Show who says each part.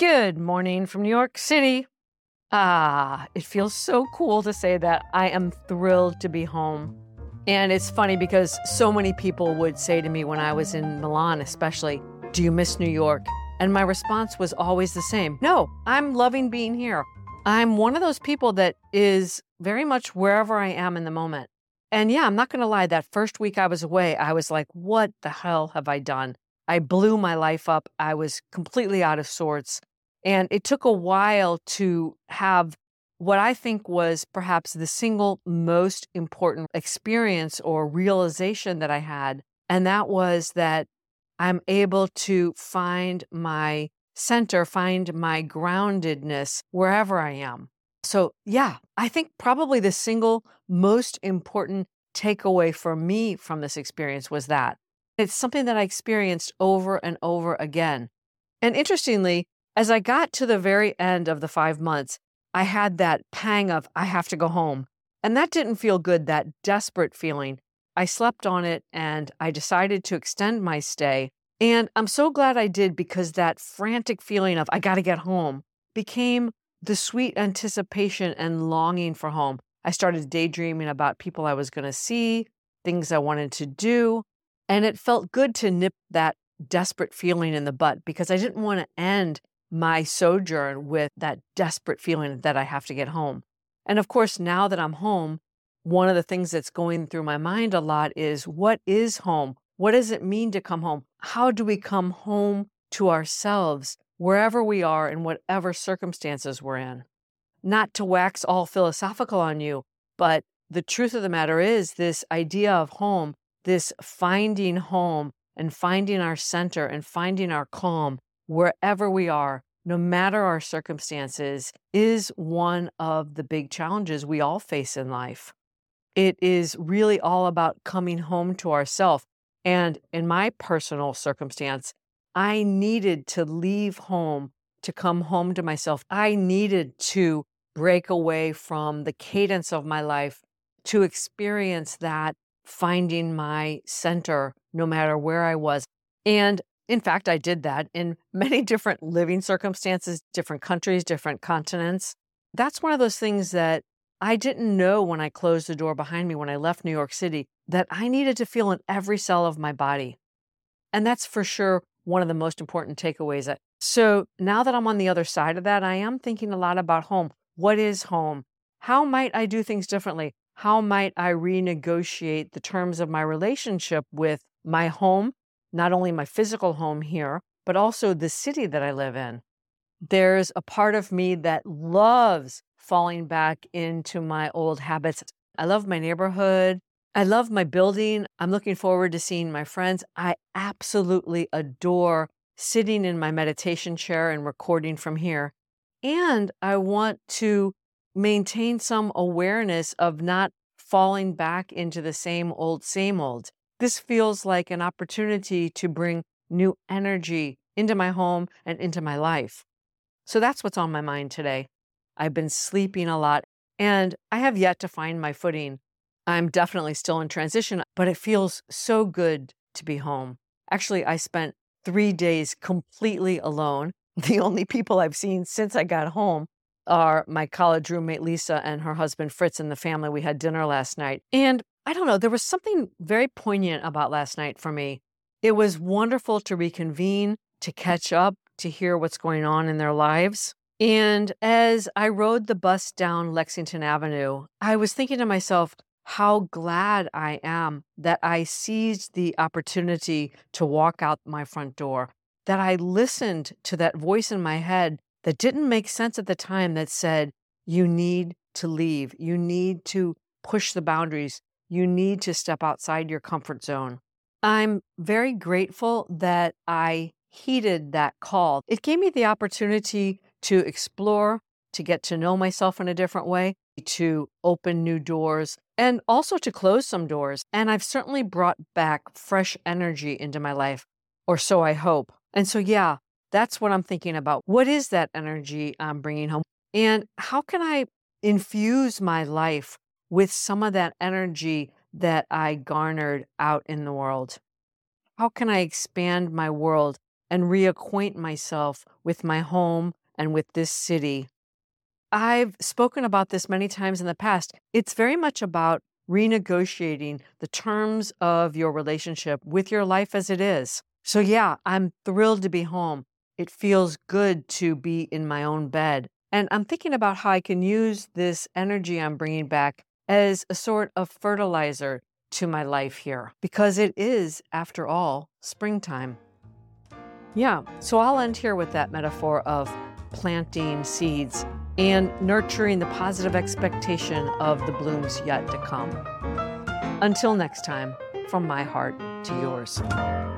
Speaker 1: Good morning from New York City. It feels so cool to say that. I am thrilled to be home. And it's funny because so many people would say to me when I was in Milan, especially, "Do you miss New York?" And my response was always the same. No, I'm loving being here. I'm one of those people that is very much wherever I am in the moment. And yeah, I'm not going to lie, that first week I was away, I was like, what the hell have I done? I blew my life up. I was completely out of sorts. And it took a while to have what I think was perhaps the single most important experience or realization that I had. And that was that I'm able to find my center, find my groundedness wherever I am. So, yeah, I think probably the single most important takeaway for me from this experience was that it's something that I experienced over and over again. And interestingly, as I got to the very end of the 5 months, I had that pang of, I have to go home. And that didn't feel good, that desperate feeling. I slept on it and I decided to extend my stay. And I'm so glad I did, because that frantic feeling of, I got to get home, became the sweet anticipation and longing for home. I started daydreaming about people I was going to see, things I wanted to do. And it felt good to nip that desperate feeling in the butt, because I didn't want to end my sojourn with that desperate feeling that I have to get home. And of course, now that I'm home, one of the things that's going through my mind a lot is, what is home? What does it mean to come home? How do we come home to ourselves, wherever we are and whatever circumstances we're in? Not to wax all philosophical on you, but the truth of the matter is, this idea of home, this finding home and finding our center and finding our calm wherever we are, no matter our circumstances, is one of the big challenges we all face in life. It is really all about coming home to ourselves. And in my personal circumstance, I needed to leave home to come home to myself. I needed to break away from the cadence of my life to experience that finding my center no matter where I was. And in fact, I did that in many different living circumstances, different countries, different continents. That's one of those things that I didn't know when I closed the door behind me when I left New York City, that I needed to feel in every cell of my body. And that's for sure one of the most important takeaways. So now that I'm on the other side of that, I am thinking a lot about home. What is home? How might I do things differently? How might I renegotiate the terms of my relationship with my home, not only my physical home here, but also the city that I live in? There's a part of me that loves falling back into my old habits. I love my neighborhood. I love my building. I'm looking forward to seeing my friends. I absolutely adore sitting in my meditation chair and recording from here. And I want to maintain some awareness of not falling back into the same old, same old. This feels like an opportunity to bring new energy into my home and into my life. So that's what's on my mind today. I've been sleeping a lot, and I have yet to find my footing. I'm definitely still in transition, but it feels so good to be home. Actually, I spent 3 days completely alone. The only people I've seen since I got home are my college roommate, Lisa, and her husband, Fritz, and the family. We had dinner last night. And I don't know, there was something very poignant about last night for me. It was wonderful to reconvene, to catch up, to hear what's going on in their lives. And as I rode the bus down Lexington Avenue, I was thinking to myself how glad I am that I seized the opportunity to walk out my front door, that I listened to that voice in my head that didn't make sense at the time that said, you need to leave, you need to push the boundaries, you need to step outside your comfort zone. I'm very grateful that I heeded that call. It gave me the opportunity to explore, to get to know myself in a different way, to open new doors, and also to close some doors. And I've certainly brought back fresh energy into my life, or so I hope. And so, yeah, that's what I'm thinking about. What is that energy I'm bringing home? And how can I infuse my life with some of that energy that I garnered out in the world? How can I expand my world and reacquaint myself with my home and with this city. I've spoken about this many times in the past. It's very much about renegotiating the terms of your relationship with your life as it is. So yeah, I'm thrilled to be home. It feels good to be in my own bed. And I'm thinking about how I can use this energy I'm bringing back as a sort of fertilizer to my life here, because it is, after all, springtime. Yeah, so I'll end here with that metaphor of planting seeds and nurturing the positive expectation of the blooms yet to come. Until next time, from my heart to yours.